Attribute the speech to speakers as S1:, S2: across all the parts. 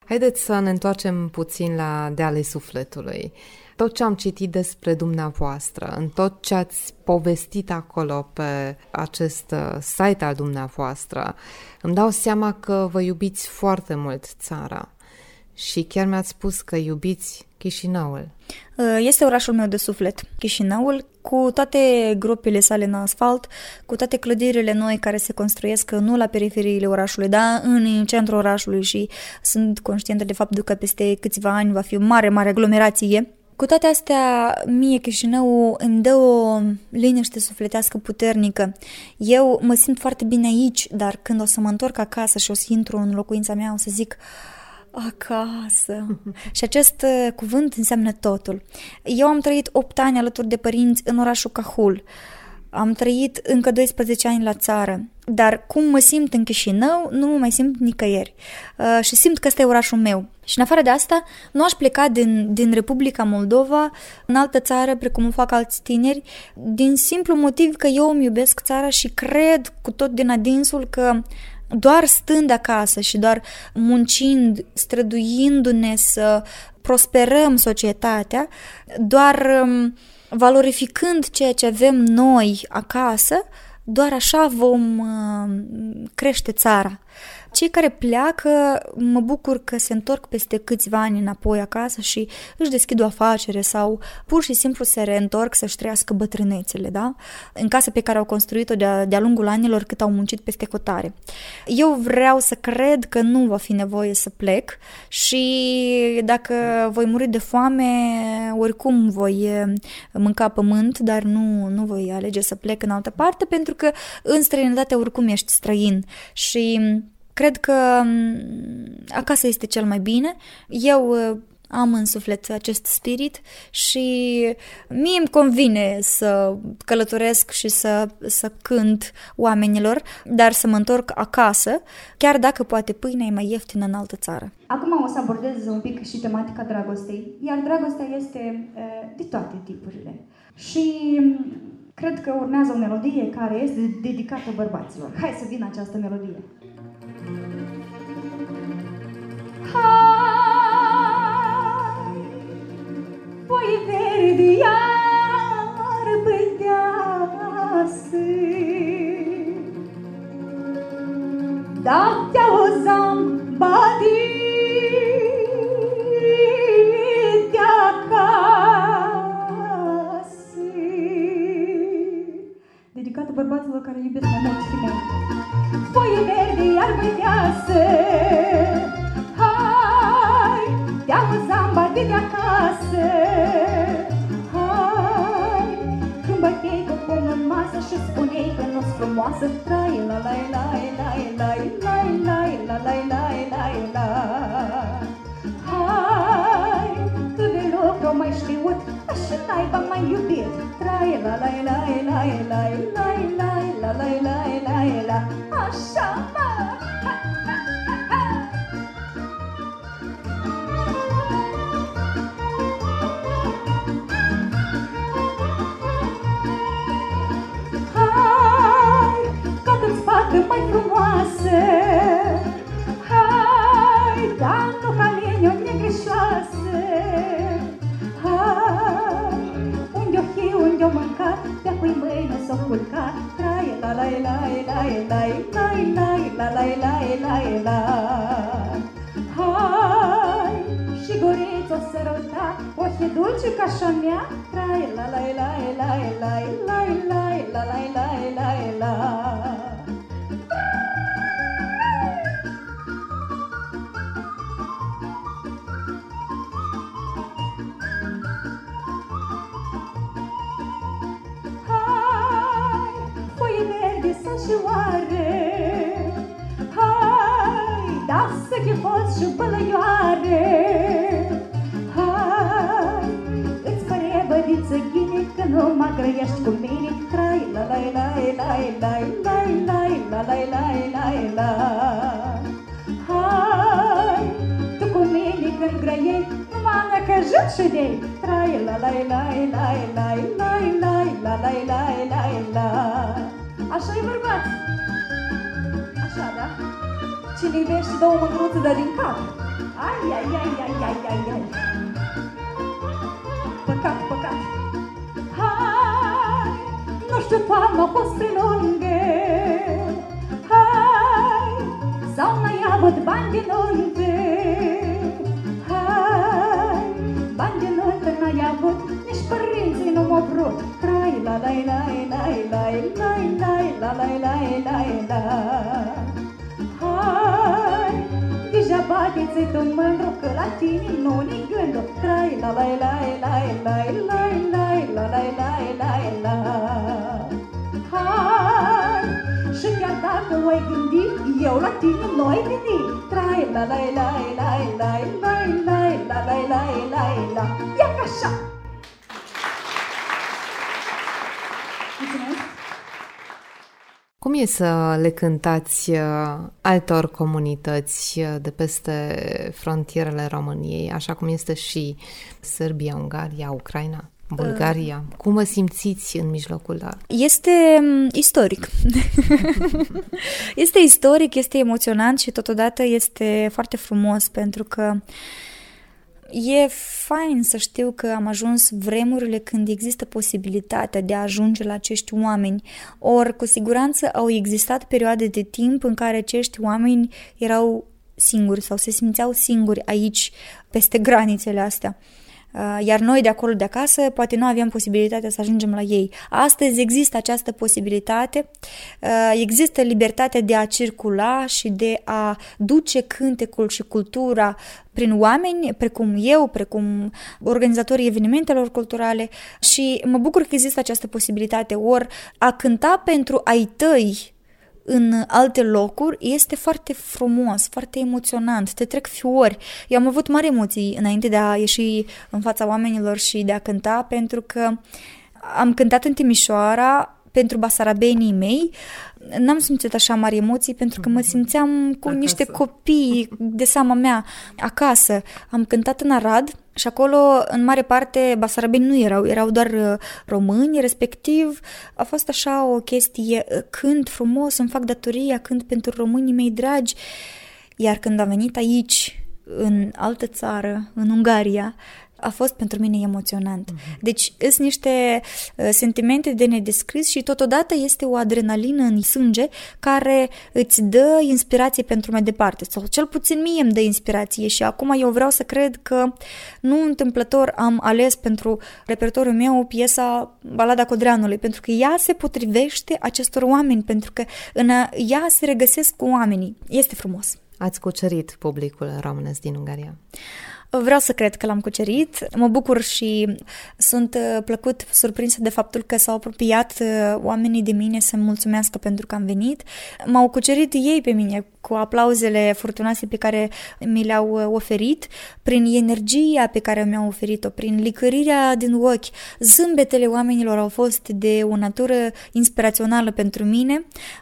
S1: Haideți să ne întoarcem puțin la Dealele Sufletului. Tot ce am citit despre dumneavoastră, în tot ce ați povestit acolo pe acest site al dumneavoastră, îmi dau seama că vă iubiți foarte mult țara și chiar mi-ați spus că iubiți Chișinăul.
S2: Este orașul meu de suflet, Chișinăul, cu toate gropile sale în asfalt, cu toate clădirile noi care se construiesc nu la periferiile orașului, dar în centrul orașului și sunt conștientă de faptul că peste câțiva ani va fi o mare, mare aglomerație. Cu toate astea, mie Chișinăul îmi dă o liniște sufletească puternică. Eu mă simt foarte bine aici, dar când o să mă întorc acasă și o să intru în locuința mea, o să zic acasă. Și acest cuvânt înseamnă totul. Eu am trăit 8 ani alături de părinți în orașul Cahul. Am trăit încă 12 ani la țară, dar cum mă simt în Chișinău, nu mă mai simt nicăieri. Și simt că ăsta e orașul meu. Și în afară de asta, nu aș pleca din Republica Moldova în altă țară, precum o fac alți tineri, din simplu motiv că eu îmi iubesc țara și cred cu tot din adinsul că doar stând acasă și doar muncind, străduindu-ne să prosperăm societatea, doar valorificând ceea ce avem noi acasă, doar așa vom crește țara. Cei care pleacă, mă bucur că se întorc peste câțiva ani înapoi acasă și își deschid o afacere sau pur și simplu se reîntorc să-și trăiască bătrânețele, da? În casa pe care au construit-o de-a lungul anilor cât au muncit peste hotare. Eu vreau să cred că nu va fi nevoie să plec și dacă voi muri de foame, oricum voi mânca pământ, dar nu voi alege să plec în altă parte, pentru că în străinătate oricum ești străin și cred că acasă este cel mai bine. Eu am în suflet acest spirit și mie îmi convine să călătoresc și să cânt oamenilor, dar să mă întorc acasă, chiar dacă poate pâinea e mai ieftină în altă țară.
S3: Acum o să abordez un pic și tematica dragostei, iar dragostea este de toate tipurile. Și cred că urmează o melodie care este dedicată bărbaților. Hai să vină această melodie. Hai, voi verde iar bădeasă, da te auzam badi de acasă. Dedicată bărbaților care iubesc mai mult femei. Voi verde iar bădeasă, te-am zambardit de acasă. Hai, când băteai cu pumnul în masă și spuneai că nu-s frumoasă, trai la la la la la la la la la la la la. Hai, tu de lucru mai știut și naiba mai iubit, trai la la la la la la la la la la la la. Așa, mă! Mai frumoasă, hai, dar nu ca mine o negrișoasă. Hai, unde-o fi, unde-o mâncat, de-acui mâine s-o culcat, traie la la la la la la la la la la la la. Hai, și gurița săruta, ochii dulci ca și-a mea, traie la la la la la la la la la la la la. Hai, dasă chefos și bălăioare. Hai, îți pare bădiță ghine că nu mă grăiești cu mine. Trai la la la la la la la la la la la la. Hai, tu cu mine când grăiei, numai necăjit și de-ai. Trai la la la la la la la la la la la la. Așa-i bărbați! Așa, da? Cine iubește dă o mângânuță, dă din cap. Ai, ai, ai, ai, ai, ai, ai. Păcat, păcat. Hai, nu știu, toamna a fost prin lungă. Hai, sau n-ai avut bani din nuntă. Hai, bani din nuntă n-ai avut, nici părinții nu m-au vrut. Trai la la la la la la la la la la la. Hai, deja bateți tu mândru că la tine nu-i gândul. Trai la la la la la la la la la la la. Hai, și chiar dacă o-ai gândit, eu la tine nu-i gândit. Trai la la la la la la la la la la la. Ia ca așa! Mulțumesc!
S1: Cum e să le cântați altor comunități de peste frontierele României, așa cum este și Serbia, Ungaria, Ucraina, Bulgaria? Cum vă simțiți în mijlocul lor?
S2: Este istoric. Este istoric, este emoționant și totodată este foarte frumos, pentru că e fain să știu că am ajuns vremurile când există posibilitatea de a ajunge la acești oameni. Ori, cu siguranță, au existat perioade de timp în care acești oameni erau singuri sau se simțeau singuri aici, peste granițele astea. Iar noi de acolo de acasă poate nu aveam posibilitatea să ajungem la ei. Astăzi există această posibilitate, există libertatea de a circula și de a duce cântecul și cultura prin oameni, precum eu, precum organizatorii evenimentelor culturale, și mă bucur că există această posibilitate. Ori a cânta pentru ai tăi în alte locuri este foarte frumos, foarte emoționant, te trec fiori. Eu am avut mari emoții înainte de a ieși în fața oamenilor și de a cânta, pentru că am cântat în Timișoara pentru basarabenii mei. N-am simțit așa mari emoții pentru că mă simțeam cu acasă, niște copii de seama mea acasă. Am cântat în Arad și acolo, în mare parte, basarabeni nu erau doar români, respectiv a fost așa o chestie, cânt frumos, îmi fac datoria, cânt pentru românii mei dragi. Iar când am venit aici, în altă țară, în Ungaria, a fost pentru mine emoționant. Deci sunt niște sentimente de nedescris și totodată este o adrenalină în sânge care îți dă inspirație pentru mai departe, sau cel puțin mie îmi dă inspirație, și acum eu vreau să cred că nu întâmplător am ales pentru repertoriul meu piesa Balada Codreanului, pentru că ea se potrivește acestor oameni, pentru că în ea se regăsesc cu oamenii. Este frumos.
S1: Ați cucerit publicul românesc din Ungaria?
S2: Vreau să cred că l-am cucerit. Mă bucur și sunt plăcut surprinsă de faptul că s-au apropiat oamenii de mine să-mi mulțumească pentru că am venit. M-au cucerit ei pe mine cu aplauzele furtunoase pe care mi le-au oferit, prin energia pe care mi-au oferit-o, prin licărirea din ochi. Zâmbetele oamenilor au fost de o natură inspirațională pentru mine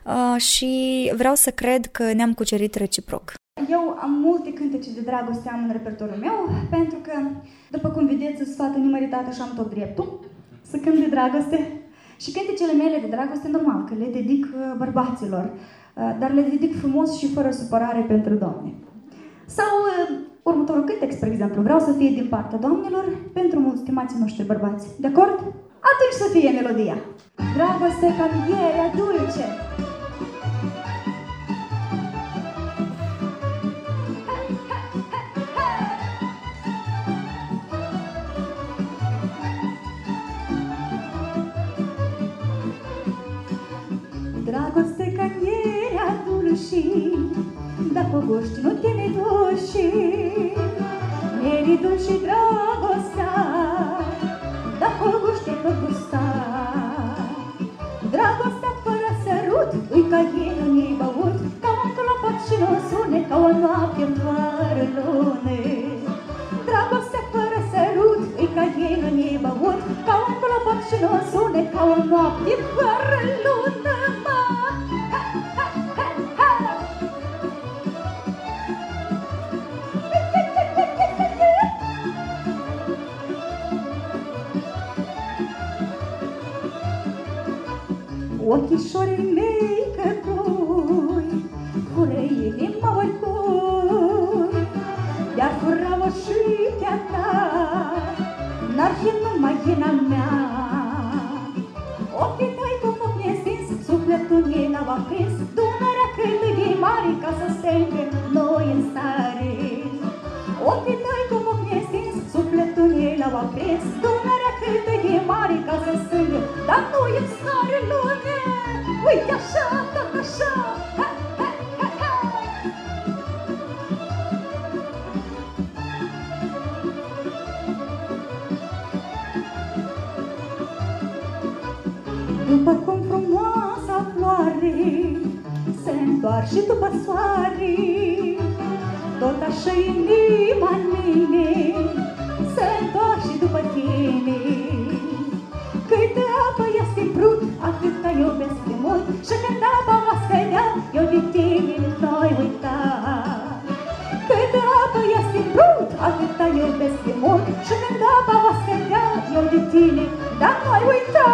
S2: și vreau să cred că ne-am cucerit reciproc.
S3: Eu am multe cântece de dragoste am în repertoriul meu, pentru că, după cum vedeți, sunt fată nemăritată și am tot dreptul să cânt de dragoste. Și cântecele mele de dragoste, normal, că le dedic bărbaților, dar le dedic frumos și fără supărare pentru Doamne. Sau următorul cântec, spre exemplu, vreau să fie din partea Doamnelor pentru mulți stimații noștri bărbați. De acord? Atunci să fie melodia. Dragoste ca mierea dulce. Dragoste ca mierea dulce, dacă goști nu te ne duci, mierii dulce dragostea, dacă goști tot gusta. Dragostea fără sărut, ui ca ei nu-i băut, ca un clopot și nu sune, ca o noapte fără lune. Dragostea fără sărut, ui ca ei nu-i băut, ca un clopot și nu sune, ca o noapte fără lună. Ochișorii mei cătui, cureile mă oricui, de-ar Bravo și chiar n-ar fi numai ghina mea. Ochii tăi cum foc mi-e stins, sufletul ei n-au aprins, Dunărea cât e mare ca să stenge noi în stare. Ochii tăi cum foc mi-e stins, sufletul ei l-au aprins, Dunărea cât e mare ca să stenge, dar nu e în stare lume. Uite așa, tot așa, ha, ha, ha, ha. După cum frumoasa floare se întoarce după soare, tot așa inima în mine se întoarce după tine. Câtă apă este brut, atâta iubesc de mult, și când apa va scădea, eu de tine n-ai uita. Câtă apă este brut, atâta iubesc de mult, și când apa va scădea, eu de tine, dar n-ai uita.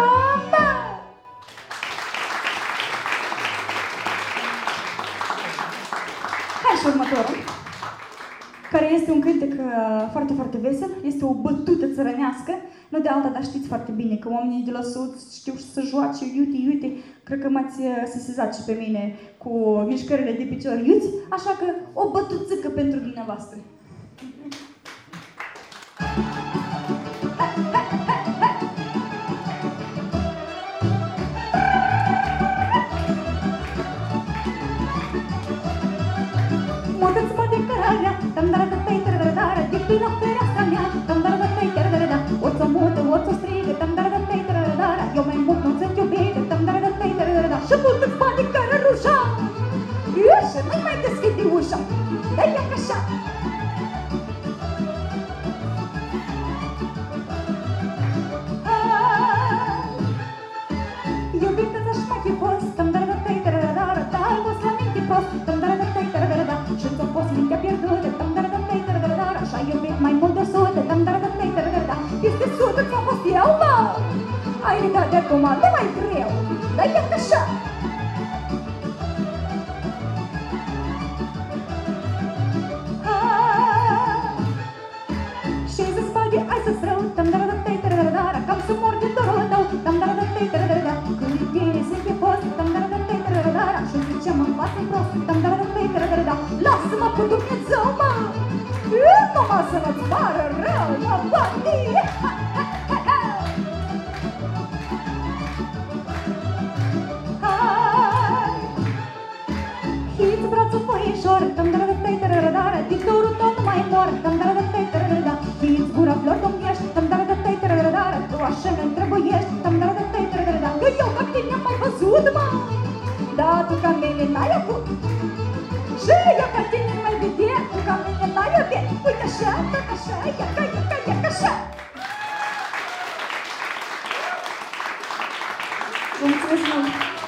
S3: Hai și următorul, care este un cântec foarte, foarte vesel, este o bătută țărănească, nu de alta, dar știți foarte bine că oamenii de la Sud știu să joace, iute, cred că m-ați sesizat și pe mine cu mișcările de picior iuți, așa că o bătuțică pentru dumneavoastră. Mută-ți-mă de cărarea, tam-dara-da-tai, tara-dara-dara, de la fereastra mea, tam-dara-da-tai, tara-dara-da, o-ți-o mută, o-ți-o strigă, tam-dara-da-tai, tara-dara, eu mai mult nu ți-o iubire, tam-dara-da-tai, tara-dara, și mută-ți bani de cărărușa. Ieși, nu-i mai deschide ușa, dă-i așa. Iubite-ți așa mai fost, tam-dara-da-tai, tara-dara, dar fost la minte prost, tam-dara-da-tai, tara-dara, și ți-o fost mintea pierdută, tam-dara-da-tai, tara-dara, și ai iubit mai mult de 100, tam-dara-da-tai, tara-dara, este 100, ți-a fost eu, mă! Ai legat de acum, nu mai vreau, dă-i așa! Și să spade, ai să-ți rău, tam-dara-da-tai, tara-dara, cam să mor de dorul tău, tam-dara-da-tai, tara-dara, când e bine sunt pe post, tam-dara-da-tai, tara-dara, și zicem în față prost, tam-dara-da-tai, tara-dara, lasă-mă cu Dumnezeu, mă! Numai să nu-ți pară rău, mă, banii! Hai! Hiți brațul foișor, tam-dara-da-tai, tara-dara, din dorul tău nu mai mor, tam-dara-da-tai, tara-dara, hiți gura flor domnești, tam-dara-da-tai, tara-dara, tu așa ne-mi trebuiești, tam-dara-da-tai, tara-dara, că eu ca tine am mai văzut, mă! Dar tu ca mine n-ai avut, și eu ca tine mai vedea, tu ca mine n-ai avut, uite așa, tot așa, ia-ca, așa! Vă mulțumesc mult!